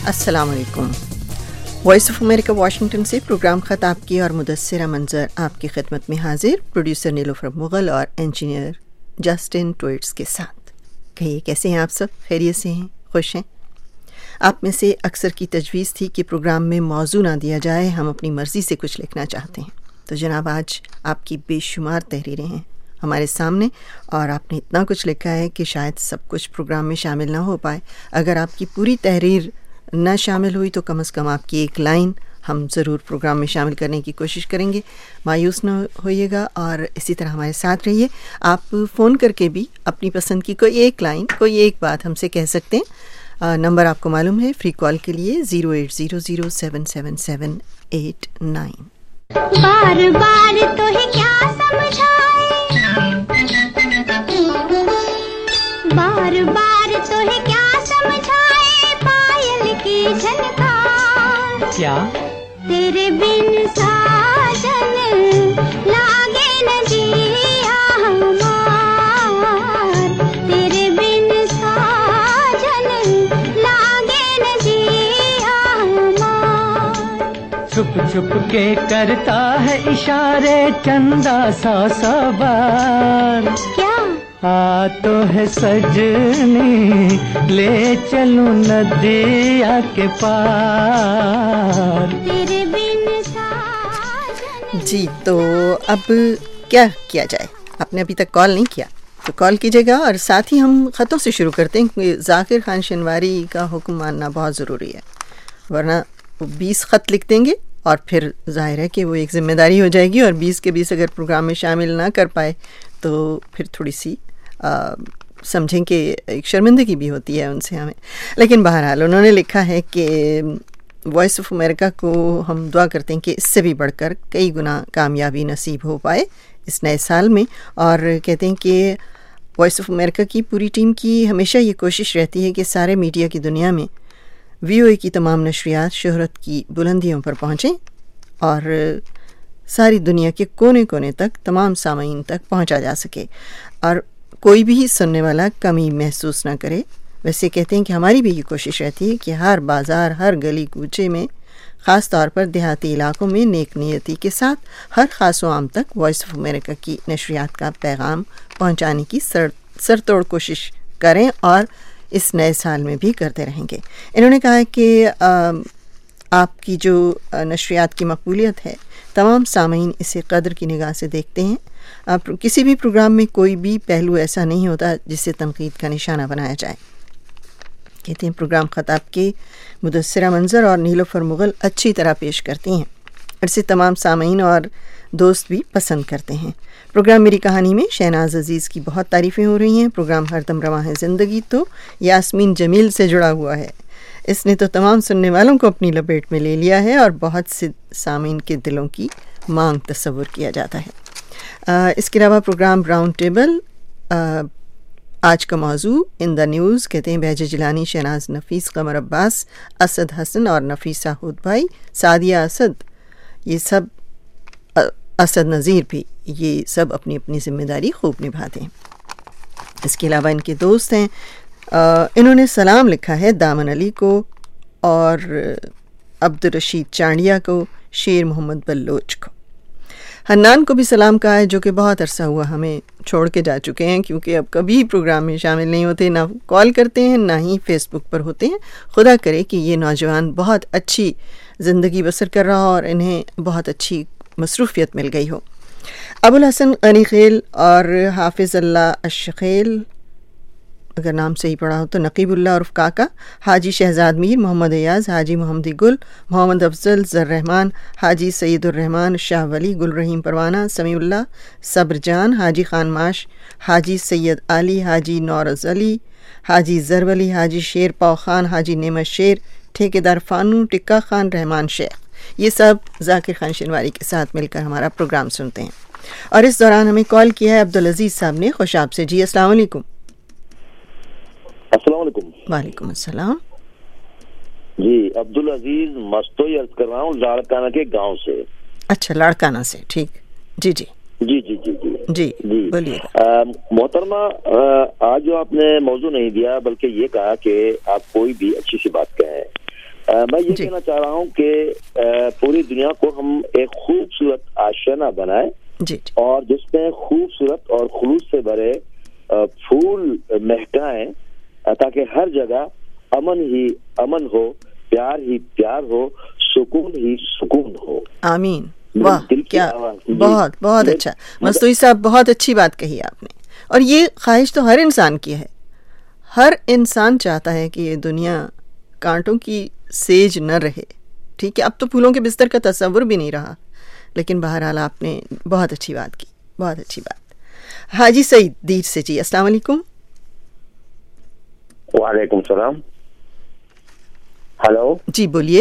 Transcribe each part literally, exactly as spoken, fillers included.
السلام علیکم. Voice of America Washington سے پروگرام خط آپ کی اور مدثرہ منظر آپ کی خدمت میں حاضر، پروڈیوسر نیلوفر مغل اور انجینئر جسٹن ٹوئٹس کے ساتھ. کہیے کیسے ہیں آپ سب؟ خیریت سے ہیں؟ خوش ہیں؟ آپ میں سے اکثر کی تجویز تھی کہ پروگرام میں موضوع نہ دیا جائے، ہم اپنی مرضی سے کچھ لکھنا چاہتے ہیں. تو جناب آج آپ کی بے شمار تحریریں ہیں ہمارے سامنے، اور آپ نے اتنا کچھ لکھا ہے کہ شاید سب کچھ پروگرام میں شامل نہ ہو پائے. اگر آپ کی پوری تحریر نہ شامل ہوئی تو کم از کم آپ کی ایک لائن ہم ضرور پروگرام میں شامل کرنے کی کوشش کریں گے. مایوس نہ ہوئیے گا اور اسی طرح ہمارے ساتھ رہیے. آپ فون کر کے بھی اپنی پسند کی کوئی ایک لائن، کوئی ایک بات ہم سے کہہ سکتے ہیں. نمبر آپ کو معلوم ہے فری کال کے لیے zero eight zero zero seven seven seven eight nine. بار بار تو ہے کیا سمجھائے، بار بار تو ہے کیا سمجھائے، پائل کی جھنکار کیا تیرے بن ساجن لاگے نہ جیا ہمار، تیرے بن ساجن لاگے نہ جیا ہمار. چھپ چھپ کے کرتا ہے اشارے چندہ سا سوار، کیا آ تو ہے سجنی لے چلوں ندیا کے پار. تیرے بن ساجن. جی تو اب کیا کیا جائے؟ آپ نے ابھی تک کال نہیں کیا تو کال کیجیے گا، اور ساتھ ہی ہم خطوں سے شروع کرتے ہیں کیونکہ ذاکر خان شنواری کا حکم ماننا بہت ضروری ہے، ورنہ وہ بیس خط لکھ دیں گے اور پھر ظاہر ہے کہ وہ ایک ذمہ داری ہو جائے گی، اور بیس کے بیس اگر پروگرام میں شامل نہ کر پائے تو پھر تھوڑی سی سمجھیں کہ ایک شرمندگی بھی ہوتی ہے ان سے ہمیں. لیکن بہرحال انہوں نے لکھا ہے کہ وائس آف امریکہ کو ہم دعا کرتے ہیں کہ اس سے بھی بڑھ کر کئی گنا کامیابی نصیب ہو پائے اس نئے سال میں، اور کہتے ہیں کہ وائس آف امریکہ کی پوری ٹیم کی ہمیشہ یہ کوشش رہتی ہے کہ سارے میڈیا کی دنیا میں وی او اے کی تمام نشریات شہرت کی بلندیوں پر پہنچیں اور ساری دنیا کے کونے کونے تک تمام سامعین تک پہنچا جا سکے، اور کوئی بھی سننے والا کمی محسوس نہ کرے. ویسے کہتے ہیں کہ ہماری بھی یہ کوشش رہتی ہے کہ ہر بازار، ہر گلی کوچے میں، خاص طور پر دیہاتی علاقوں میں نیک نیتی کے ساتھ ہر خاص و عام تک وائس آف امریکہ کی نشریات کا پیغام پہنچانے کی سر سر توڑ کوشش کریں، اور اس نئے سال میں بھی کرتے رہیں گے. انہوں نے کہا ہے کہ آپ کی جو نشریات کی مقبولیت ہے تمام سامعین اسے قدر کی نگاہ سے دیکھتے ہیں. آپ کسی بھی پروگرام میں کوئی بھی پہلو ایسا نہیں ہوتا جسے تنقید کا نشانہ بنایا جائے. کہتے ہیں پروگرام خطاب کے مدثرہ منظر اور نیلوفر مغل اچھی طرح پیش کرتی ہیں، اسے تمام سامعین اور دوست بھی پسند کرتے ہیں. پروگرام میری کہانی میں شہناز عزیز کی بہت تعریفیں ہو رہی ہیں. پروگرام ہر دم رواں ہے زندگی تو یاسمین جمیل سے جڑا ہوا ہے، اس نے تو تمام سننے والوں کو اپنی لپیٹ میں لے لیا ہے، اور بہت سے سامعین کے دلوں کی مانگ تصور کیا جاتا ہے. اس کے علاوہ پروگرام راؤنڈ ٹیبل، آج کا موضوع ان دا نیوز. کہتے ہیں بہجہ جیلانی، شہناز نفیس، قمر عباس، اسد حسن اور نفیسہ ہود بھائی، سعدیہ اسد، یہ سب اسد نذیر بھی، یہ سب اپنی اپنی ذمہ داری خوب نبھاتے ہیں. اس کے علاوہ ان کے دوست ہیں، انہوں نے سلام لکھا ہے دامن علی کو اور عبدالرشید چانڈیا کو، شیر محمد بلوچ کو. حنان کو بھی سلام کہا ہے جو کہ بہت عرصہ ہوا ہمیں چھوڑ کے جا چکے ہیں، کیونکہ اب کبھی پروگرام میں شامل نہیں ہوتے، نہ کال کرتے ہیں نہ ہی فیس بک پر ہوتے ہیں. خدا کرے کہ یہ نوجوان بہت اچھی زندگی بسر کر رہا ہو اور انہیں بہت اچھی مصروفیت مل گئی ہو. ابو الحسن غنی خیل اور حافظ اللہ الشخیل، اگر نام صحیح پڑھا ہو تو نقیب اللہ عرف کاکا، حاجی شہزاد میر، محمد ایاز، حاجی محمد گل، محمد افضل، زر رحمان، حاجی سید الرحمان، شاہ ولی، گل رحیم پروانہ، سمیع اللہ، صبر جان، حاجی خان ماش، حاجی سید علی، حاجی نورز علی، حاجی زر ولی، حاجی شیر پاؤ خان، حاجی نعمت شیر، ٹھیکیدار فانو، ٹکا خان، رحمان شیخ، یہ سب ذاکر خان شنواری کے ساتھ مل کر ہمارا پروگرام سنتے ہیں. اور اس دوران ہمیں کال کیا ہے عبدالعزیز صاحب نے خوشاب سے. جی السلام علیکم. السلام علیکم. وعلیکم السلام. جی عبدالعزیز مستوئی عرض کر رہا ہوں لاڑکانہ کے گاؤں سے. اچھا لاڑکانہ سے، ٹھیک. جی جی جی جی جی جی جی جی بولیے. محترمہ، آج جو آپ نے موضوع نہیں دیا بلکہ یہ کہا کہ آپ کوئی بھی اچھی سی بات کہیں، میں یہ کہنا چاہ رہا ہوں کہ پوری دنیا کو ہم ایک خوبصورت آشیانہ بنائیں جی اور جس میں خوبصورت اور خلوص سے بھرے پھول مہکائیں تاکہ ہر جگہ امن ہی امن ہو، پیار ہی پیار ہو، سکون ہی سکون ہو. آمین. واہ کیا بہت بہت اچھا مستوی صاحب، بہت اچھی بات کہی آپ نے. اور یہ خواہش تو ہر انسان کی ہے. ہر انسان چاہتا ہے کہ یہ دنیا کانٹوں کی سیج نہ رہے. ٹھیک ہے، اب تو پھولوں کے بستر کا تصور بھی نہیں رہا، لیکن بہرحال آپ نے بہت اچھی بات کی، بہت اچھی بات. حاجی سعید دیر سے جی، السلام علیکم. وعلیکم السلام. ہلو جی بولیے.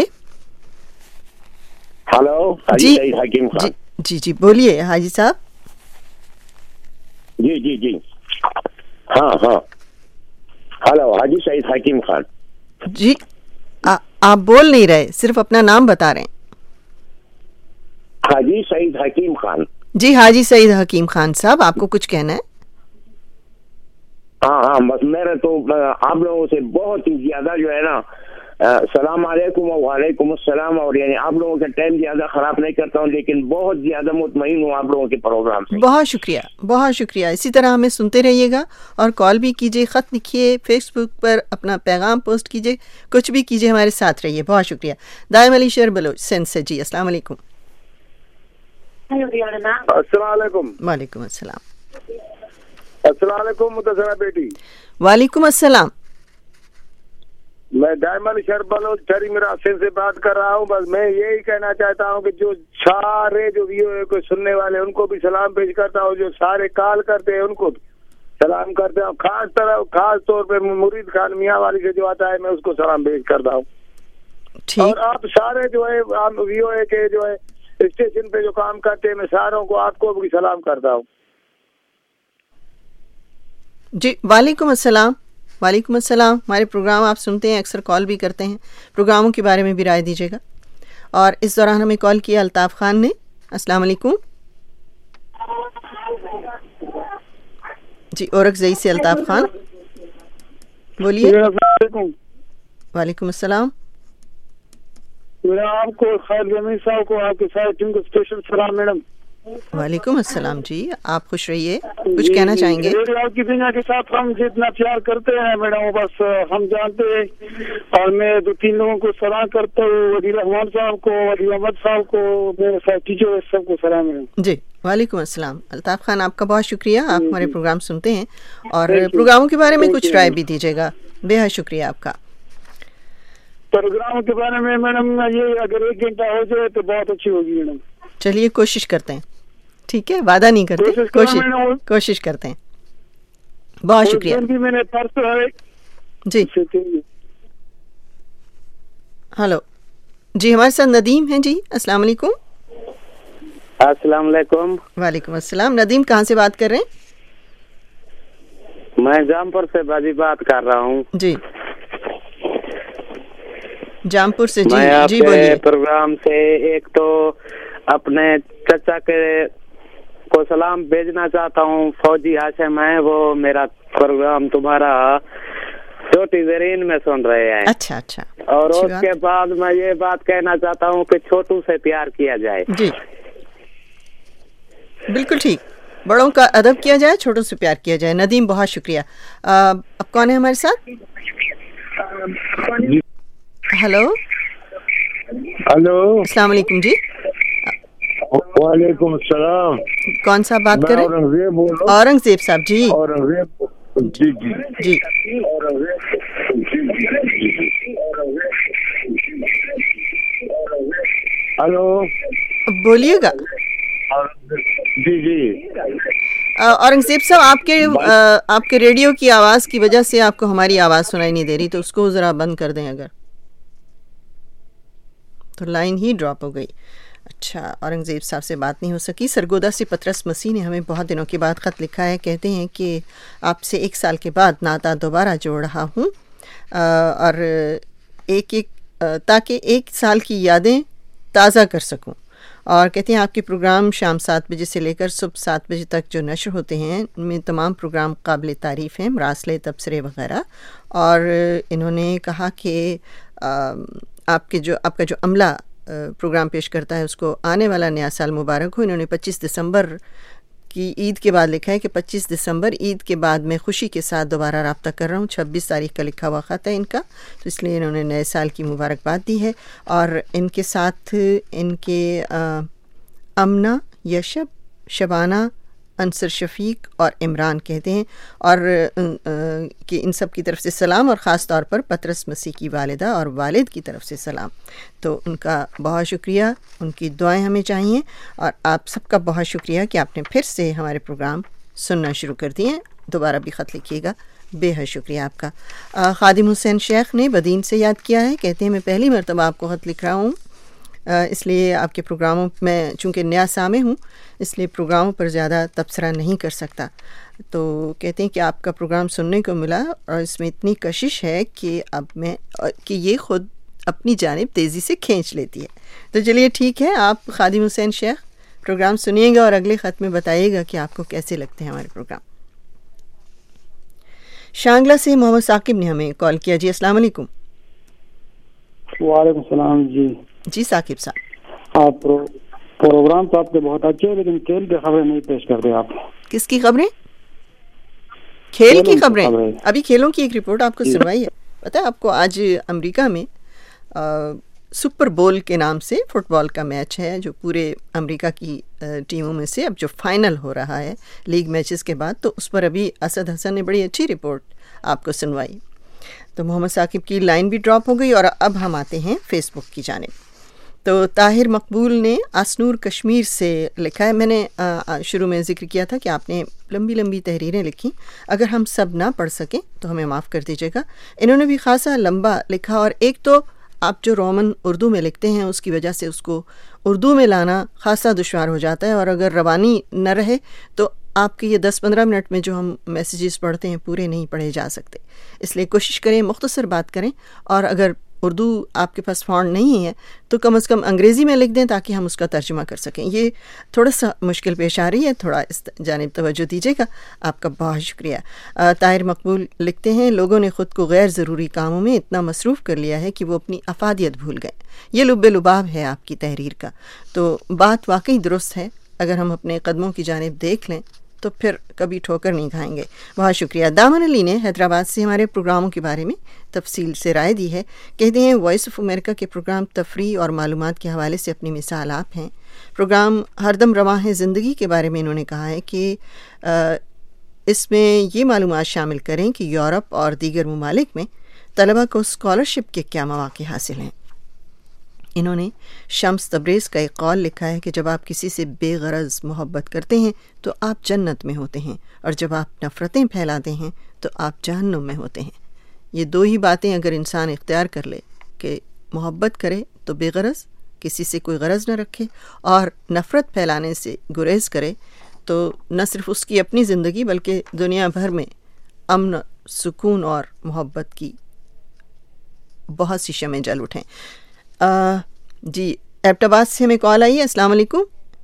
ہلو جی سعید حکیم خان. جی جی بولیے حاجی صاحب. جی جی جی ہاں ہاں ہلو حاجی سعید حکیم خان. جی آپ بول نہیں رہے، صرف اپنا نام بتا رہے ہیں. حاجی سعید حکیم خان. جی حاجی سعید حکیم خان صاحب، آپ کو کچھ کہنا ہے؟ ہاں ہاں بس میرے تو آپ لوگوں سے بہت ہی زیادہ جو ہے نا السلام علیکم و وعلیکم السلام، اور یعنی آپ لوگوں کا ٹائم زیادہ خراب نہیں کرتا ہوں، لیکن بہت زیادہ مطمئن ہوں آپ لوگوں کے پروگرام سے. بہت شکریہ بہت شکریہ. اسی طرح ہمیں سنتے رہیے گا اور کال بھی کیجیے، خط لکھیے، فیس بک پر اپنا پیغام پوسٹ کیجیے، کچھ بھی کیجیے، ہمارے ساتھ رہیے. بہت شکریہ. دائم علی شیر بلوچ سندھ سے جی، السلام علیکم. السلام علیکم. وعلیکم السلام. السلام علیکم متصرہ بیٹی. وعلیکم السلام. میں دائم علی شیر بلوچ ٹھری میرا سندھ سے بات کر رہا ہوں. بس میں یہی کہنا چاہتا ہوں کہ جو سارے جو ویڈیو کو سننے والے ان کو بھی سلام پیش کرتا ہوں، جو سارے کال کرتے ہیں ان کو بھی سلام کرتے ہیں، خاص طرح خاص طور پہ مرید خان میاں والی سے جو آتا ہے میں اس کو سلام پیش کرتا ہوں. اور آپ سارے جو ہے وی او اے کے جو ہے اسٹیشن پہ جو کام کرتے ہیں میں ساروں کو آپ کو بھی سلام کرتا ہوں. جی وعلیکم السلام. وعلیکم السلام. ہمارے پروگرام آپ سنتے ہیں، اکثر کال بھی کرتے ہیں، پروگراموں کے بارے میں بھی رائے دیجیے گا. اور اس دوران ہمیں کال کیا الطاف خان نے. السلام علیکم. جی اورک زئی سے الطاف خان بولیے. وعلیکم السلام. میرا آپ کو خیر جمیل صاحب کو آپ کے سارے ٹیم کو اسپیشل سلام میڈم. وعلیکم السلام جی، آپ خوش رہیے. کچھ کہنا چاہیں گے؟ آپ کی دنیا کے ساتھ ہم جتنا پیار کرتے ہیں میڈم وہ بس ہم جانتے ہیں، اور میں دو تین لوگوں کو سلام کرتا ہوں، ولی رحمان صاحب کو، ولی احمد صاحب کو، میرے ساتھ ٹیچر سب کو سلام میڈم. جی وعلیکم السلام. الطاف خان آپ کا بہت شکریہ، آپ ہمارے پروگرام سنتے ہیں اور پروگراموں کے بارے میں کچھ رائے بھی دیجیے گا. بے حد شکریہ آپ کا. پروگرام کے بارے میں میڈم یہ اگر ایک گھنٹہ ہو جائے تو بہت اچھی ہوگی میڈم. چلیے کوشش کرتے ہیں. ٹھیک ہے، وعدہ نہیں کرتے، کوشش کوشش کرتے ہیں. بہت شکریہ. میں نے پرسوں جی ہلو جی ہمارے ساتھ ندیم ہیں جی. السلام علیکم. السلام علیکم. وعلیکم السلام. ندیم کہاں سے بات کر رہے ہیں؟ میں جامپور سے باجی بات کر رہا ہوں. جی جامپور سے. جی میں آپ جی کے بولیے. پروگرام سے ایک تو اپنے چچا کے کو سلام بھیجنا چاہتا ہوں، فوجی ہاشم ہے، وہ میرا پروگرام تمہارا چھوٹی زرین میں سن رہے ہیں. اچھا اچھا. اور اس کے بعد میں یہ بات کہنا چاہتا ہوں کہ چھوٹو سے پیار کیا جائے. جی بالکل ٹھیک، بڑوں کا ادب کیا جائے، چھوٹوں سے پیار کیا جائے. ندیم بہت شکریہ. اب کون ہے ہمارے ساتھ؟ ہلو ہلو السلام علیکم. جی وعلیکم السلام. کون صاحب بات کر رہے ہیں؟ اورنگزیب بول رہا ہوں. اورنگزیب صاحب. جی اورنگزیب جی جی جی ہلو بولیے گا. جی جی اورنگزیب صاحب آپ کے آپ کے ریڈیو کی آواز کی وجہ سے آپ کو ہماری آواز سنائی نہیں دے رہی، تو اس کو ذرا بند کر دیں اگر. تو لائن ہی ڈراپ ہو گئی. اچھا اورنگزیب صاحب سے بات نہیں ہو سکی. سرگودا سے پطرس مسیح نے ہمیں بہت دنوں کے بعد خط لکھا ہے. کہتے ہیں کہ آپ سے ایک سال کے بعد ناطہ دوبارہ جوڑ رہا ہوں، اور ایک ایک تاکہ ایک سال کی یادیں تازہ کر سکوں. اور کہتے ہیں آپ کے پروگرام شام سات بجے سے لے کر صبح سات بجے تک جو نشر ہوتے ہیں ان میں تمام پروگرام قابل تعریف ہیں، مراسلے، تبصرے وغیرہ. اور انہوں نے کہا کہ آپ کے جو آپ کا جو عملہ پروگرام پیش کرتا ہے اس کو آنے والا نیا سال مبارک ہو. انہوں نے پچیس دسمبر کی عید کے بعد لکھا ہے کہ پچیس دسمبر عید کے بعد میں خوشی کے ساتھ دوبارہ رابطہ کر رہا ہوں. چھبیس تاریخ کا لکھا ہوا خط ہے ان کا, تو اس لیے انہوں نے نئے سال کی مبارکباد دی ہے. اور ان کے ساتھ ان کے امنہ, یشب, شبانہ, انصر شفیق اور عمران کہتے ہیں, اور کہ ان سب کی طرف سے سلام, اور خاص طور پر پطرس مسیح کی والدہ اور والد کی طرف سے سلام. تو ان کا بہت شکریہ, ان کی دعائیں ہمیں چاہیے, اور آپ سب کا بہت شکریہ کہ آپ نے پھر سے ہمارے پروگرام سننا شروع کر دیے. دوبارہ بھی خط لکھیے گا, بے حد شکریہ آپ کا. خادم حسین شیخ نے بدین سے یاد کیا ہے, کہتے ہیں میں پہلی مرتبہ آپ کو خط لکھ رہا ہوں, اس لیے آپ کے پروگراموں میں چونکہ نیا سامع ہوں اس لیے پروگراموں پر زیادہ تبصرہ نہیں کر سکتا. تو کہتے ہیں کہ آپ کا پروگرام سننے کو ملا اور اس میں اتنی کشش ہے کہ اب میں کہ یہ خود اپنی جانب تیزی سے کھینچ لیتی ہے. تو چلیے ٹھیک ہے, آپ خادم حسین شیخ پروگرام سنیے گا اور اگلے خط میں بتائیے گا کہ آپ کو کیسے لگتے ہیں ہمارے پروگرام. شانگلہ سے محمد ثاقب نے ہمیں کال کیا. جی السلام علیکم. وعلیکم السلام. جی جی ثاقب صاحب, آپ پروگرام تو آپ کے بہت اچھے ہیں لیکن کھیل کی خبریں نہیں پیش کرتے آپ. کس کی خبریں؟ کھیل کی خبریں. ابھی کھیلوں کی ایک رپورٹ آپ کو سنوائی ہے. پتہ ہے آپ کو آج امریکہ میں سپر بول کے نام سے فٹ بال کا میچ ہے جو پورے امریکہ کی ٹیموں میں سے اب جو فائنل ہو رہا ہے لیگ میچز کے بعد, تو اس پر ابھی اسد حسن نے بڑی اچھی رپورٹ آپ کو سنوائی. تو محمد ثاقب کی لائن بھی ڈراپ ہو گئی, اور اب ہم آتے ہیں فیس بک کی جانب. تو طاہر مقبول نے آسنور کشمیر سے لکھا ہے. میں نے شروع میں ذکر کیا تھا کہ آپ نے لمبی لمبی تحریریں لکھی, اگر ہم سب نہ پڑھ سکیں تو ہمیں معاف کر دیجیے گا. انہوں نے بھی خاصا لمبا لکھا, اور ایک تو آپ جو رومن اردو میں لکھتے ہیں اس کی وجہ سے اس کو اردو میں لانا خاصا دشوار ہو جاتا ہے, اور اگر روانی نہ رہے تو آپ کے یہ دس پندرہ منٹ میں جو ہم میسیجز پڑھتے ہیں پورے نہیں پڑھے جا سکتے. اس لیے کوشش کریں مختصر بات کریں, اور اگر اردو آپ کے پاس فونٹ نہیں ہے تو کم از کم انگریزی میں لکھ دیں تاکہ ہم اس کا ترجمہ کر سکیں. یہ تھوڑا سا مشکل پیش آ رہی ہے, تھوڑا اس جانب توجہ دیجیے گا. آپ کا بہت شکریہ. طاہر مقبول لکھتے ہیں لوگوں نے خود کو غیر ضروری کاموں میں اتنا مصروف کر لیا ہے کہ وہ اپنی افادیت بھول گئے. یہ لب لباب ہے آپ کی تحریر کا. تو بات واقعی درست ہے, اگر ہم اپنے قدموں کی جانب دیکھ لیں تو پھر کبھی ٹھوکر نہیں کھائیں گے. بہت شکریہ. دامن علی نے حیدرآباد سے ہمارے پروگراموں کے بارے میں تفصیل سے رائے دی ہے. کہتے ہیں وائس آف امریکہ کے پروگرام تفریح اور معلومات کے حوالے سے اپنی مثال آپ ہیں. پروگرام ہر دم رواں ہے زندگی کے بارے میں انہوں نے کہا ہے کہ اس میں یہ معلومات شامل کریں کہ یورپ اور دیگر ممالک میں طلبہ کو اسکالرشپ کے کیا مواقع حاصل ہیں. انہوں نے شمس تبریز کا ایک قول لکھا ہے کہ جب آپ کسی سے بے غرض محبت کرتے ہیں تو آپ جنت میں ہوتے ہیں, اور جب آپ نفرتیں پھیلاتے ہیں تو آپ جہنم میں ہوتے ہیں. یہ دو ہی باتیں اگر انسان اختیار کر لے کہ محبت کرے تو بے غرض, کسی سے کوئی غرض نہ رکھے, اور نفرت پھیلانے سے گریز کرے, تو نہ صرف اس کی اپنی زندگی بلکہ دنیا بھر میں امن, سکون اور محبت کی بہت سی شمعیں جل اٹھیں. آ, جی ایبٹ آباد سے ہمیں کال آئی ہے. السلام علیکم.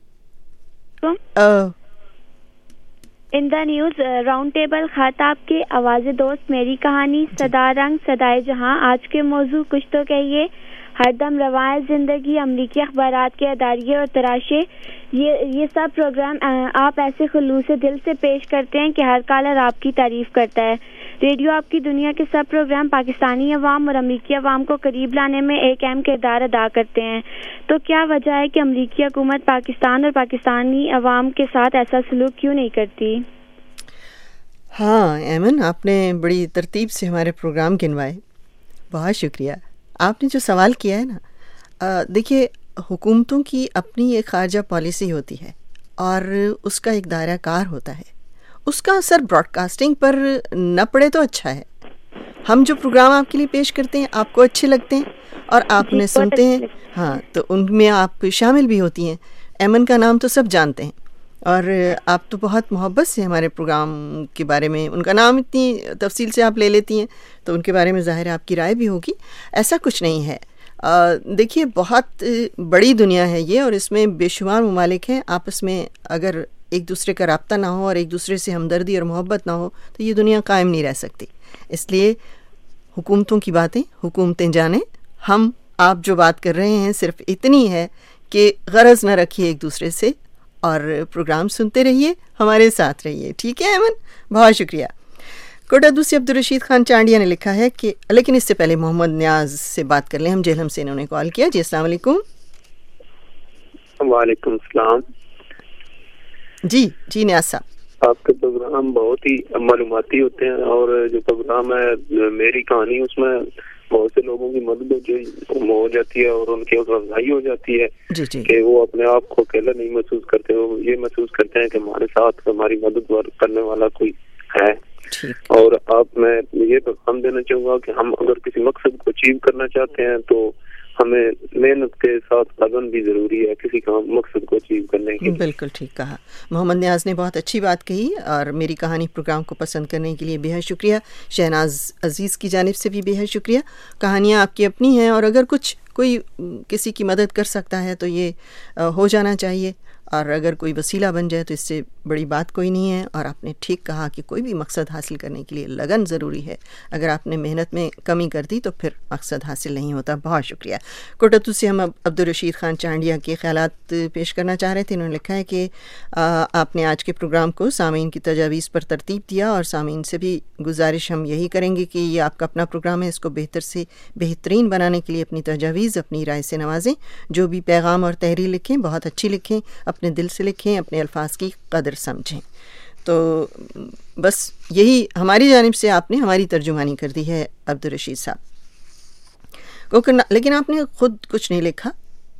In the news round table خطاب کے آواز دوست میری کہانی صدا رنگ صدائے جہاں. آج کے موضوع کچھ تو کہیے. ہر دم روایت زندگی, امریکی اخبارات کے اداریے اور تراشے, یہ یہ سب پروگرام آپ ایسے خلوص دل سے پیش کرتے ہیں کہ ہر کالر آپ کی تعریف کرتا ہے. ریڈیو آپ کی دنیا کے سب پروگرام پاکستانی عوام اور امریکی عوام کو قریب لانے میں ایک اہم کردار ادا کرتے ہیں. تو کیا وجہ ہے کہ امریکی حکومت پاکستان اور پاکستانی عوام کے ساتھ ایسا سلوک کیوں نہیں کرتی؟ ہاں ایمن, آپ نے بڑی ترتیب سے ہمارے پروگرام گنوائے, بہت شکریہ. آپ نے جو سوال کیا ہے نا, دیکھیے حکومتوں کی اپنی ایک خارجہ پالیسی ہوتی ہے اور اس کا ایک دائرہ کار ہوتا ہے. اس کا اثر براڈ کاسٹنگ پر نہ پڑے تو اچھا ہے. ہم جو پروگرام آپ کے لیے پیش کرتے ہیں آپ کو اچھے لگتے ہیں اور آپ انہیں سنتے ہیں, ہاں تو ان میں آپ شامل بھی ہوتی ہیں. ایمن کا نام تو سب جانتے ہیں, اور آپ تو بہت محبت سے ہمارے پروگرام کے بارے میں, ان کا نام اتنی تفصیل سے آپ لے لیتی ہیں تو ان کے بارے میں ظاہر ہے آپ کی رائے بھی ہوگی. ایسا کچھ نہیں ہے. دیکھیے بہت بڑی دنیا ہے یہ, اور اس میں بے شمار ممالک ہیں. آپس میں اگر ایک دوسرے کا رابطہ نہ ہو اور ایک دوسرے سے ہمدردی اور محبت نہ ہو تو یہ دنیا قائم نہیں رہ سکتی. اس لیے حکومتوں کی باتیں حکومتیں جانیں, ہم آپ جو بات کر رہے ہیں صرف اتنی ہے کہ غرض نہ رکھیے ایک دوسرے سے اور پروگرام سنتے رہیے، ہمارے ساتھ رہیے. ٹھیک ہے ایمن، بہت شکریہ. کوٹا دوسری عبدالرشید خان چانڈیا نے لکھا ہے کہ لیکن اس سے پہلے محمد نیاز سے بات کر لیں. ہم جہلم سے انہوں نے کال کیا. جی السلام علیکم. وعلیکم السلام. جی جی نیاز صاحب، آپ کے پروگرام بہت ہی معلوماتی ہوتے ہیں، اور جو پروگرام ہے میری کہانی، اس میں بہت سے لوگوں کی مدد ہو جاتی ہے اور ان کی حوصلہ افزائی ہو جاتی ہے جی جی. کہ وہ اپنے آپ کو اکیلا نہیں محسوس کرتے، وہ یہ محسوس کرتے ہیں کہ ہمارے ساتھ ہماری مدد کرنے والا کوئی ہے. اور آپ میں یہ پیغام دینا چاہوں گا کہ ہم اگر کسی مقصد کو اچیو کرنا چاہتے ہیں تو ہمیں محنت کے ساتھ لگن بھی ضروری ہے کسی کام مقصد کو اچیو کرنے کے. بالکل ٹھیک کہا. محمد نیاز نے بہت اچھی بات کہی، اور میری کہانی پروگرام کو پسند کرنے کے لیے بے حد شکریہ. شہناز عزیز کی جانب سے بھی بے حد شکریہ. کہانیاں آپ کی اپنی ہیں، اور اگر کچھ کوئی کسی کی مدد کر سکتا ہے تو یہ ہو جانا چاہیے، اور اگر کوئی وسیلہ بن جائے تو اس سے بڑی بات کوئی نہیں ہے. اور آپ نے ٹھیک کہا کہ کوئی بھی مقصد حاصل کرنے کے لیے لگن ضروری ہے. اگر آپ نے محنت میں کمی کر دی تو پھر مقصد حاصل نہیں ہوتا. بہت شکریہ. کوٹتو سے ہم عبدالرشید خان چانڈیا کے خیالات پیش کرنا چاہ رہے تھے. انہوں نے لکھا ہے کہ آپ نے آج کے پروگرام کو سامعین کی تجاویز پر ترتیب دیا، اور سامعین سے بھی گزارش ہم یہی کریں گے کہ یہ آپ کا اپنا پروگرام ہے، اس کو بہتر سے بہترین بنانے کے لیے اپنی تجاویز اپنی رائے سے نوازیں. جو بھی پیغام اور تحریر لکھیں بہت اچھی لکھیں، اپنے دل سے لکھیں، اپنے الفاظ کی قدر سمجھیں. تو بس یہی ہماری جانب سے آپ نے ہماری ترجمانی کر دی ہے عبدالرشید صاحب. لیکن آپ نے خود کچھ نہیں لکھا.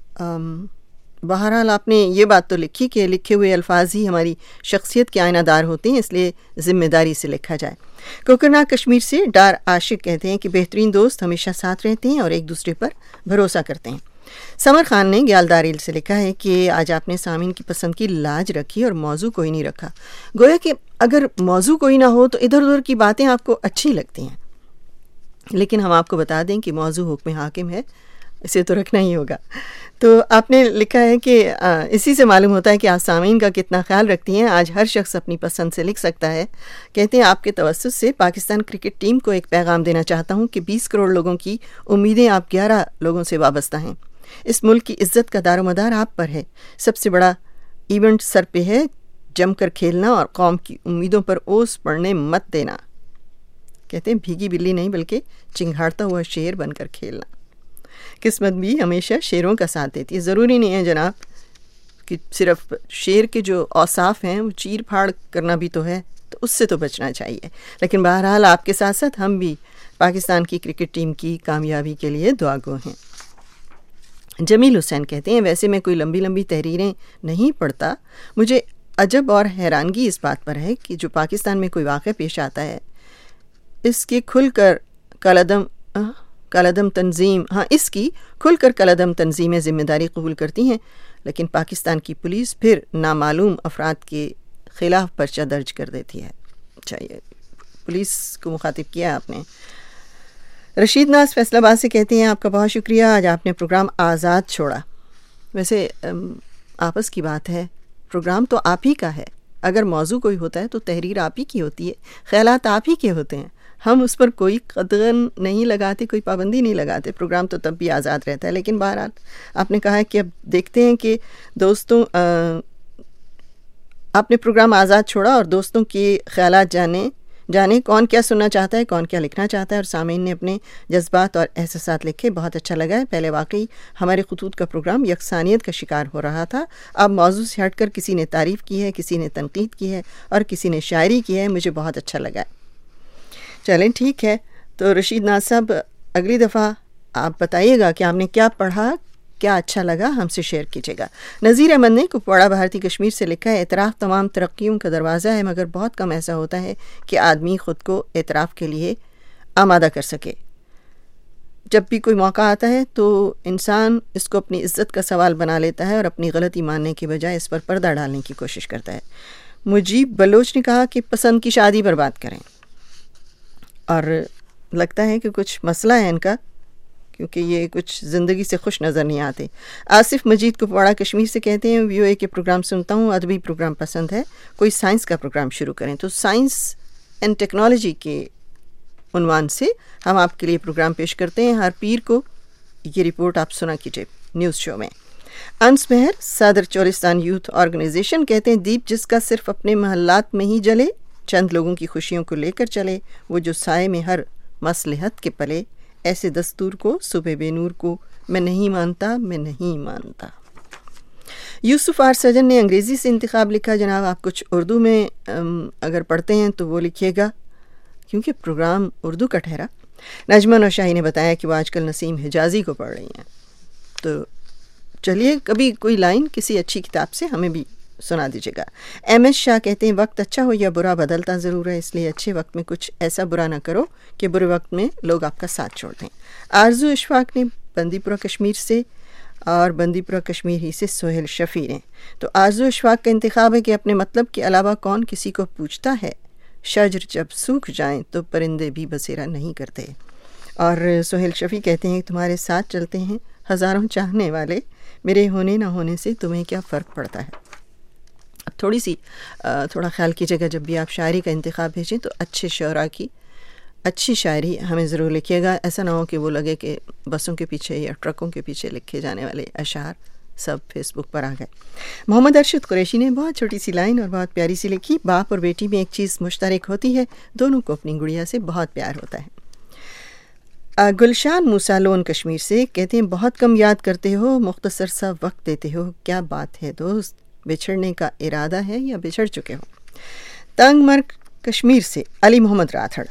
بہرحال آپ نے یہ بات تو لکھی کہ لکھے ہوئے الفاظ ہی ہماری شخصیت کے آئینہ دار ہوتے ہیں، اس لیے ذمہ داری سے لکھا جائے. کوکرناگ کشمیر سے ڈار عاشق کہتے ہیں کہ بہترین دوست ہمیشہ ساتھ رہتے ہیں اور ایک دوسرے پر بھروسہ کرتے ہیں. سمر خان نے گیالداریل سے لکھا ہے کہ آج آپ نے سامعین کی پسند کی لاج رکھی اور موضوع کوئی نہیں رکھا. گویا کہ اگر موضوع کوئی نہ ہو تو ادھر ادھر کی باتیں آپ کو اچھی لگتی ہیں، لیکن ہم آپ کو بتا دیں کہ موضوع حکم حاکم ہے، اسے تو رکھنا ہی ہوگا. تو آپ نے لکھا ہے کہ اسی سے معلوم ہوتا ہے کہ آپ سامعین کا کتنا خیال رکھتی ہیں. آج ہر شخص اپنی پسند سے لکھ سکتا ہے. کہتے ہیں آپ کے توسط سے پاکستان کرکٹ ٹیم کو ایک پیغام دینا چاہتا ہوں کہ بیس کروڑ لوگوں کی امیدیں آپ گیارہ لوگوں سے وابستہ ہیں. اس ملک کی عزت کا دار و مدار آپ پر ہے. سب سے بڑا ایونٹ سر پہ ہے، جم کر کھیلنا اور قوم کی امیدوں پر اوس پڑنے مت دینا. کہتے ہیں بھیگی بلی نہیں بلکہ چنگھاڑتا ہوا شیر بن کر کھیلنا. قسمت بھی ہمیشہ شیروں کا ساتھ دیتی ہے. ضروری نہیں ہے جناب کہ صرف شیر کے جو اوصاف ہیں وہ چیر پھاڑ کرنا بھی تو ہے، تو اس سے تو بچنا چاہیے. لیکن بہرحال آپ کے ساتھ ساتھ ہم بھی پاکستان کی کرکٹ ٹیم کی کامیابی کے لیے دعا گو ہیں. جمیل حسین کہتے ہیں ویسے میں کوئی لمبی لمبی تحریریں نہیں پڑھتا، مجھے عجب اور حیرانگی اس بات پر ہے کہ جو پاکستان میں کوئی واقعہ پیش آتا ہے اس کے کھل کر کالعدم کالعدم تنظیم ہاں اس کی کھل کر کالعدم تنظیمیں ذمہ داری قبول کرتی ہیں، لیکن پاکستان کی پولیس پھر نامعلوم افراد کے خلاف پرچہ درج کر دیتی ہے. چاہیے پولیس کو مخاطب کیا آپ نے. رشید ناز فیصل آباد سے کہتے ہیں آپ کا بہت شکریہ، آج آپ نے پروگرام آزاد چھوڑا. ویسے آپس کی بات ہے، پروگرام تو آپ ہی کا ہے. اگر موضوع کوئی ہوتا ہے تو تحریر آپ ہی کی ہوتی ہے، خیالات آپ ہی کے ہوتے ہیں. ہم اس پر کوئی قدغن نہیں لگاتے، کوئی پابندی نہیں لگاتے. پروگرام تو تب بھی آزاد رہتا ہے. لیکن بہرحال آپ نے کہا ہے کہ اب دیکھتے ہیں کہ دوستوں آپ نے پروگرام آزاد چھوڑا اور دوستوں کے خیالات جانے جانے کون کیا سننا چاہتا ہے، کون کیا لکھنا چاہتا ہے، اور سامعین نے اپنے جذبات اور احساسات لکھے. بہت اچھا لگا ہے. پہلے واقعی ہمارے خطوط کا پروگرام یکسانیت کا شکار ہو رہا تھا، اب موضوع سے ہٹ کر کسی نے تعریف کی ہے، کسی نے تنقید کی ہے اور کسی نے شاعری کی ہے. مجھے بہت اچھا لگا ہے. چلیں ٹھیک ہے. تو رشید ناز صاحب اگلی دفعہ آپ بتائیے گا کہ آپ نے کیا پڑھا، کیا اچھا لگا، ہم سے شیئر کیجیے گا. نذیر احمد نے کپواڑہ بھارتی کشمیر سے لکھا ہے اعتراف تمام ترقیوں کا دروازہ ہے، مگر بہت کم ایسا ہوتا ہے کہ آدمی خود کو اعتراف کے لیے آمادہ کر سکے. جب بھی کوئی موقع آتا ہے تو انسان اس کو اپنی عزت کا سوال بنا لیتا ہے اور اپنی غلطی ماننے کے بجائے اس پر پردہ ڈالنے کی کوشش کرتا ہے. مجیب بلوچ نے کہا کہ پسند کی شادی پر بات کریں، اور لگتا ہے کہ کچھ مسئلہ ہے ان کا، کیونکہ یہ کچھ زندگی سے خوش نظر نہیں آتے. آصف مجید کپواڑہ کشمیر سے کہتے ہیں ویو اے کے پروگرام سنتا ہوں، ادبی پروگرام پسند ہے، کوئی سائنس کا پروگرام شروع کریں. تو سائنس اینڈ ٹیکنالوجی کے عنوان سے ہم آپ کے لیے پروگرام پیش کرتے ہیں ہر پیر کو ये रिपोर्ट आप सुना कीजिए न्यूज़ शो में। अंस मेहर सदर चोलिस्तान यूथ ऑर्गेनाइजेशन कहते हैं दीप जिसका सिर्फ अपने महल्लात में ही जले, चंद लोगों की खुशियों को लेकर चले, वो जो साए में हर मसलहत के पले, ऐसे दस्तूर को सुबह बेनूर को मैं नहीं मानता, मैं नहीं मानता। यूसुफ आर सजन ने अंग्रेज़ी से इंतखाब लिखा। जनाब आप कुछ उर्दू में अगर पढ़ते हैं तो वो लिखिएगा, क्योंकि प्रोग्राम उर्दू का ठहरा। नजमा नौशाही ने बताया कि वो आजकल नसीम हिजाजी को पढ़ रही हैं, तो चलिए कभी कोई लाइन किसी अच्छी किताब से हमें भी सुना दीजिएगा। एम एस शाह कहते हैं वक्त अच्छा हो या बुरा बदलता ज़रूर है, इसलिए अच्छे वक्त में कुछ ऐसा बुरा ना करो कि बुरे वक्त में लोग आपका साथ छोड़ दें। आरजू इशफाक ने बंदीपुरा कश्मीर से, और बंदीपुरा कश्मीर ही से सोहेल शफ़ी ने। तो आरजू इशफाक का इंतखाब है कि अपने मतलब के अलावा कौन किसी को पूछता है, शजर जब सूख जाएं तो परिंदे भी बसेरा नहीं करते। और सोहेल शफ़ी कहते हैं तुम्हारे साथ चलते हैं हज़ारों चाहने वाले, मेरे होने ना होने से तुम्हें क्या फ़र्क पड़ता है। अब थोड़ी सी थोड़ा ख्याल कीजिएगा जब भी आप शायरी का इंतखाब भेजें तो अच्छे शौरा की अच्छी शायरी हमें ज़रूर लिखिएगा। ऐसा ना हो कि वो लगे कि बसों के पीछे या ट्रकों के पीछे लिखे जाने वाले अशार सब फेसबुक पर आ गए। मोहम्मद अरशद कुरैशी ने बहुत छोटी सी लाइन और बहुत प्यारी सी लिखी, बाप और बेटी में एक चीज़ मुश्तरक होती है, दोनों को अपनी गुड़िया से बहुत प्यार होता है। गुलशान मूसा लोन कश्मीर से कहते हैं बहुत कम याद करते हो, मुख्तसर सा वक्त देते हो, क्या बात है दोस्त, बिछड़ने का इरादा है या बिछड़ चुके हो। तंग मर्ग कश्मीर से अली मोहम्मद राठड़,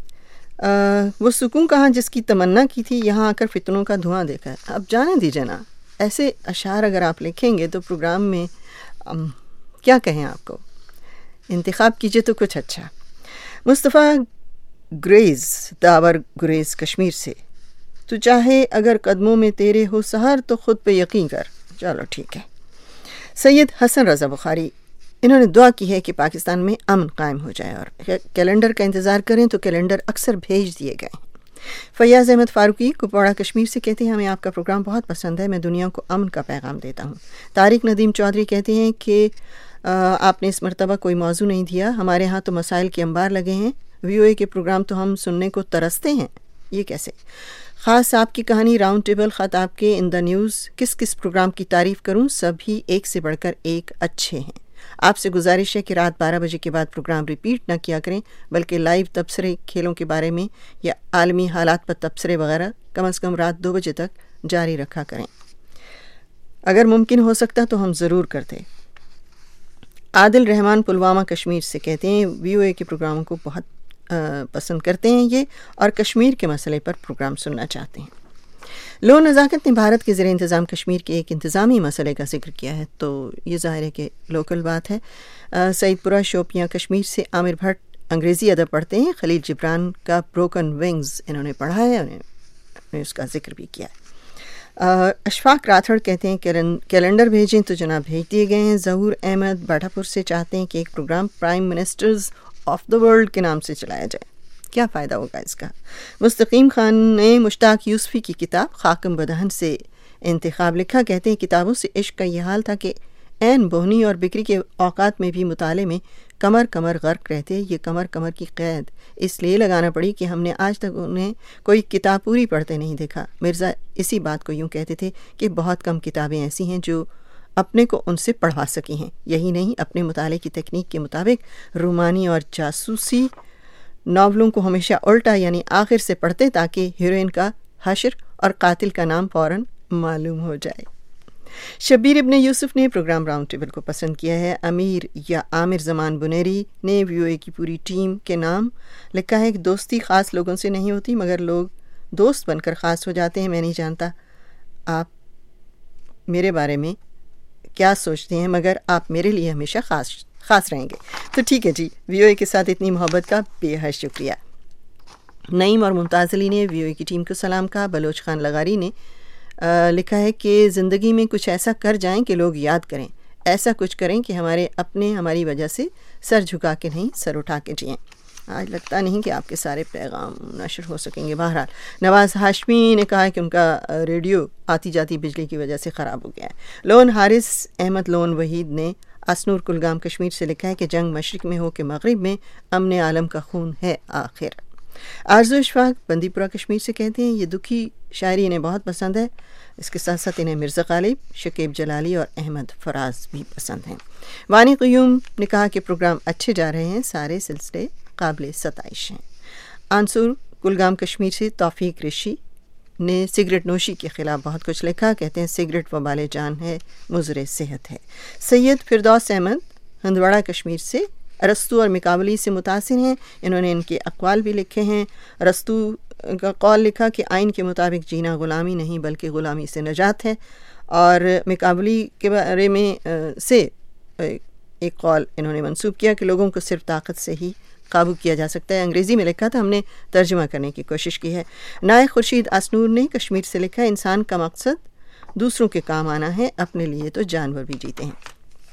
वो सुकून कहाँ जिसकी तमन्ना की थी, यहाँ आकर फितनों का धुआं देखा है। अब जाने दीजिए ना, ऐसे अशार अगर आप लिखेंगे तो प्रोग्राम में अम, क्या कहें आपको, इंतखाब कीजिए तो कुछ अच्छा। मुस्तफ़ा ग्रेज़ दावर गुरेज़ कश्मीर से, तो चाहे अगर कदमों में तेरे हो सहर तो ख़ुद पे यकीन कर, चलो ठीक है। सैयद हसन रज़ा बुखारी, इन्होंने दुआ की है कि पाकिस्तान में अमन कायम हो जाए और कैलेंडर का इंतज़ार करें तो कैलेंडर अक्सर भेज दिए गए। फैयाज़ अहमद फ़ारूकी कुपवाड़ा कश्मीर से कहते हैं हमें आपका प्रोग्राम बहुत पसंद है, मैं दुनिया को अमन का पैगाम देता हूँ। तारिक नदीम चौधरी कहते हैं कि आपने इस मरतबा कोई मौजू नहीं दिया, हमारे यहाँ तो मसाइल के अंबार लगे हैं, वी ओ ए के प्रोग्राम तो हम सुनने को तरसते हैं, ये कैसे। ख़ास आपकी कहानी राउंड टेबल ख़त आपके इन द न्यूज़, किस किस प्रोग्राम की तारीफ़ करूँ, सभी एक से बढ़कर एक अच्छे हैं। आपसे गुजारिश है कि रात बारह बजे के बाद प्रोग्राम रिपीट ना किया करें, बल्कि लाइव तबसरे खेलों के बारे में या आलमी हालात पर तबसरे वगैरह कम अज़ कम रात दो बजे तक जारी रखा करें। अगर मुमकिन हो सकता तो हम ज़रूर करते। आदिल रहमान पुलवामा कश्मीर से कहते हैं वी ओ ए के प्रोग्रामों को बहुत आ, पसंद करते हैं ये, और कश्मीर के मसले पर प्रोग्राम सुनना चाहते हैं। लो नज़ाकत ने भारत के ज़ेर इंतज़ाम कश्मीर के एक इंतज़ामी मसले का जिक्र किया है, तो ये ज़ाहिर है कि लोकल बात है। सईदपुरा शोपियाँ कश्मीर से आमिर भट्ट अंग्रेज़ी अदब पढ़ते हैं, खलील जिब्रान का ब्रोकन विंग्स इन्होंने पढ़ा है, उन्हें उसका जिक्र भी किया है। अशफाक राठड़ कहते हैं कैलेंडर भेजें तो जनाब भेज दिए गए हैं। ज़हूर अहमद बाठापुर से चाहते हैं कि एक program prime ministers of the world के नाम से चलाया जाए, क्या फ़ायदा होगा इसका। मुस्तकीम खान ने मुश्ताक यूसुफ़ी की किताब खाकम बदहन से इंतखाब लिखा, कहते हैं किताबों से इश्क का यह हाल था कि ऐन बोहनी और बिक्री के औकात में भी मुताले में कमर कमर गर्क रहते। ये कमर कमर की क़ैद इसलिए लगाना पड़ी कि हमने आज तक उन्हें कोई किताब पूरी पढ़ते नहीं देखा। मिर्ज़ा इसी बात को यूँ कहते थे कि बहुत कम किताबें ऐसी हैं जो अपने को उनसे पढ़वा सकी हैं। यही नहीं, अपने मुताले की तकनीक के मुताबिक रूमानी और जासूसी नावलों को हमेशा उल्टा यानी आखिर से पढ़ते ताकि हीरोइन का हशर और कातिल का नाम फ़ौरन मालूम हो जाए। शब्बीर इब्ने यूसुफ ने प्रोग्राम राउंड टेबल को पसंद किया है। अमीर या आमिर ज़मान बुनेरी ने वी ओ ए की पूरी टीम के नाम लिखा है कि दोस्ती ख़ास लोगों से नहीं होती मगर लोग दोस्त बनकर ख़ास हो जाते हैं। मैं नहीं जानता आप मेरे बारे में क्या सोचते हैं, मगर आप मेरे लिए हमेशा ख़ास ख़ास रहेंगे। तो ठीक है जी, वी ओ ए के साथ इतनी मोहब्बत का बेहद शुक्रिया। नईम और मुमताज़ अली ने वी ओ ए की टीम को सलाम कहा। बलोच खान लगारी ने आ, लिखा है कि ज़िंदगी में कुछ ऐसा कर जाएं कि लोग याद करें, ऐसा कुछ करें कि हमारे अपने हमारी वजह से सर झुका के नहीं सर उठा के जिएँ। आज लगता नहीं कि आपके सारे पैगाम नशर हो सकेंगे। बहरहाल नवाज़ हाशमी ने कहा है कि उनका रेडियो आती जाती बिजली की वजह से ख़राब हो गया है। लोन हारिस अहमद लोन वहीद ने असनूर कुलगाम कश्मीर से लिखा है कि जंग मशरिक़ में हो कि मगरिब में अमन आलम का खून है आखिर। आरज़ू इशफाक बंदीपुरा कश्मीर से कहते हैं ये दुखी शायरी इन्हें बहुत पसंद है। इसके साथ साथ इन्हें मिर्ज़ा गालिब, शकीब जलाली और अहमद फराज भी पसंद हैं। वानी क़य्यूम ने कहा कि प्रोग्राम अच्छे जा रहे हैं, सारे सिलसिले काबिल सताइश हैं। आंसुर कुलगाम कश्मीर से तौफीक ऋषि ने सिगरेट नोशी के ख़िलाफ़ बहुत कुछ लिखा। कहते हैं सिगरेट वबाल जान है, मुज़र सेहत है। सैयद फिरदौस अहमद हंदवाड़ा कश्मीर से अरस्तू और मिकाबली से मुतासिर हैं। इन्होंने इनके अक़वाल भी लिखे हैं। अरस्तू का कौल लिखा कि आइन के मुताबिक जीना ग़ुलामी नहीं बल्कि ग़ुलामी से नजात है, और मिकाबली के बारे में आ, से एक कौल इन्होंने मंसूब किया कि लोगों को सिर्फ ताकत से ही काबू किया जा सकता है। अंग्रेज़ी में लिखा था, हमने तर्जुमा करने की कोशिश की है। नायक खुर्शीद आसनूर ने कश्मीर से लिखा, इंसान का मकसद दूसरों के काम आना है, अपने लिए तो जानवर भी जीते हैं।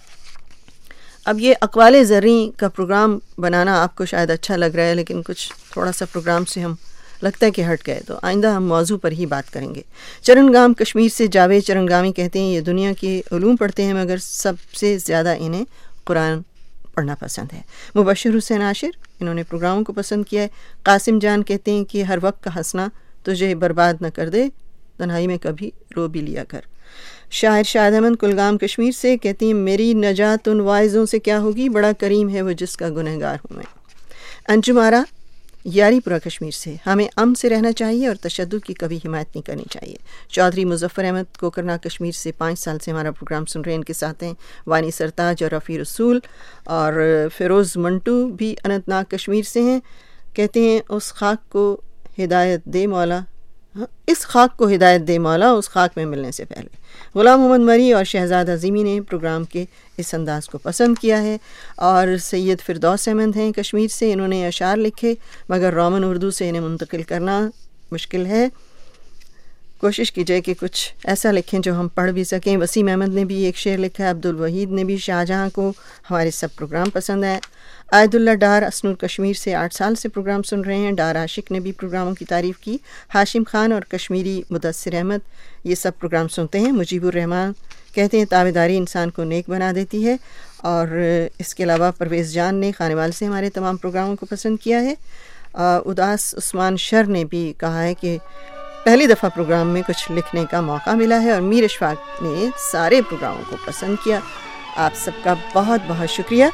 अब ये अक़वाल ज़र्री का प्रोग्राम बनाना आपको शायद अच्छा लग रहा है, लेकिन कुछ थोड़ा सा प्रोग्राम से हम लगता है कि हट गए, तो आइंदा हम मौजू पर ही बात करेंगे। चरणगाम कश्मीर से जावेद चरणगामी कहते हैं ये दुनिया के उलूम पढ़ते हैं मगर सबसे ज़्यादा इन्हें कुरान पढ़ना पसंद है। मुबश्शिर हुसैन आशिर, इन्होंने प्रोग्रामों को पसंद किया है। कासिम जान कहते हैं कि हर वक्त का हंसना तुझे बर्बाद न कर दे, तन्हाई में कभी रो भी लिया कर। शायर शाहिद अहमद कुलगाम कश्मीर से कहती हैं मेरी नजात उन वाइज़ों से क्या होगी, बड़ा करीम है वो जिसका गुनहगार हूँ मैं। अंजुम आरा यारीपुरा कश्मीर से, हमें अमन से रहना चाहिए और तशद्दुद की कभी हिमायत नहीं करनी चाहिए। चौधरी मुजफ्फर अहमद कोकरना कश्मीर से पाँच साल से हमारा प्रोग्राम सुन रहे हैं, इनके साथ हैं वानी सरताज और रफ़ी रसूल, और फ़िरोज़ मंटू भी अनंतनाग कश्मीर से हैं। कहते हैं उस खाक को हिदायत दे मौला, इस खाक को हिदायत दे मौला उस खाक में मिलने से पहले। ग़ुलाम मोहम्मद मरी और शहजाद अज़ीमी ने प्रोग्राम के इस अंदाज़ को पसंद किया है। और सैयद फिरदौस अहमद हैं कश्मीर से, इन्होंने अशार लिखे मगर रोमन उर्दू से इन्हें मुंतकिल करना मुश्किल है, कोशिश कीजिए कि कुछ ऐसा लिखें जो हम पढ़ भी सकें। वसीम अहमद ने भी एक शेर लिखा है, अब्दुल वहीद ने भी। शाहजहाँ को हमारे सब प्रोग्राम पसंद है। आयदुल्ला डार असनूर कश्मीर से आठ साल से प्रोग्राम सुन रहे हैं। डार आशिक ने भी प्रोग्रामों की तारीफ़ की। हाशिम खान और कश्मीरी मुदस्सिर अहमद ये सब प्रोग्राम सुनते हैं। मुजीबुर रहमान कहते हैं ताबेदारी इंसान को नेक बना देती है। और इसके अलावा परवेज़ जान ने खानेवाल से हमारे तमाम प्रोग्रामों को पसंद किया है। उदास उस्मान शर ने भी कहा है कि पहली दफ़ा प्रोग्राम में कुछ लिखने का मौका मिला है। और मीर इशफाक ने सारे प्रोग्रामों को पसंद किया। आप सबका बहुत बहुत शुक्रिया,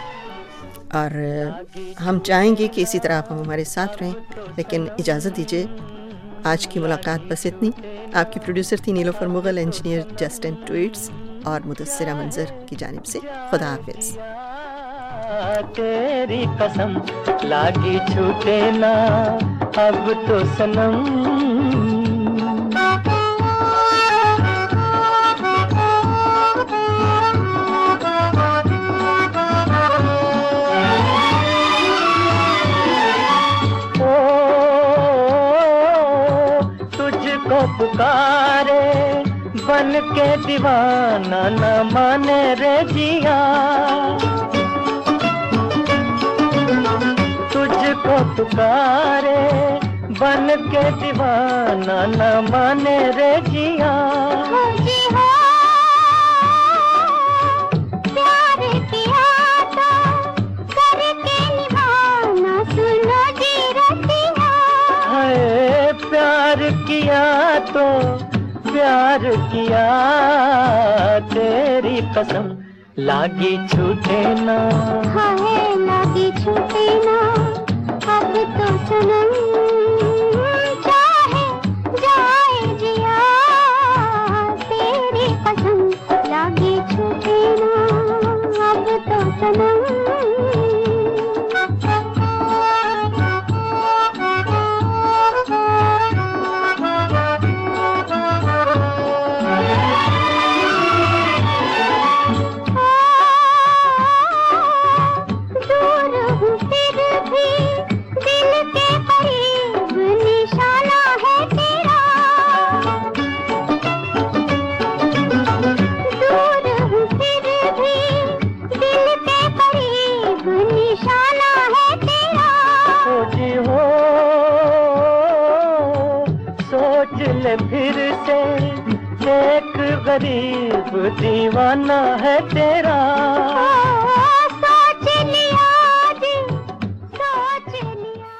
और हम चाहेंगे कि इसी तरह आप हम हमारे साथ रहें। लेकिन इजाज़त दीजिए, आज की मुलाकात बस इतनी। आपकी प्रोड्यूसर थी Nilofar Mughal, engineer Justin Tweets और मुदस्सिरा मंजर की जानिब से खुदा हाफिज़। तेरी कसम लागी छूटे ना अब तो सनम, पुकारे बन के दीवाना न माने रे जिया, तुझको पुकारे बन के दीवाना न माने रे जिया। प्यार किया तो करके निभाना सुनो जी रतिया, हाय प्यार किया तो प्यार किया, तेरी कसम लागी छूटे ना, हाय लागी छूटे ना अब तो सनम, चाहे जाए जिया तेरी कसम लागी छूटे ना अब तो सनम। फिर से एक गरीब दीवाना है तेरा।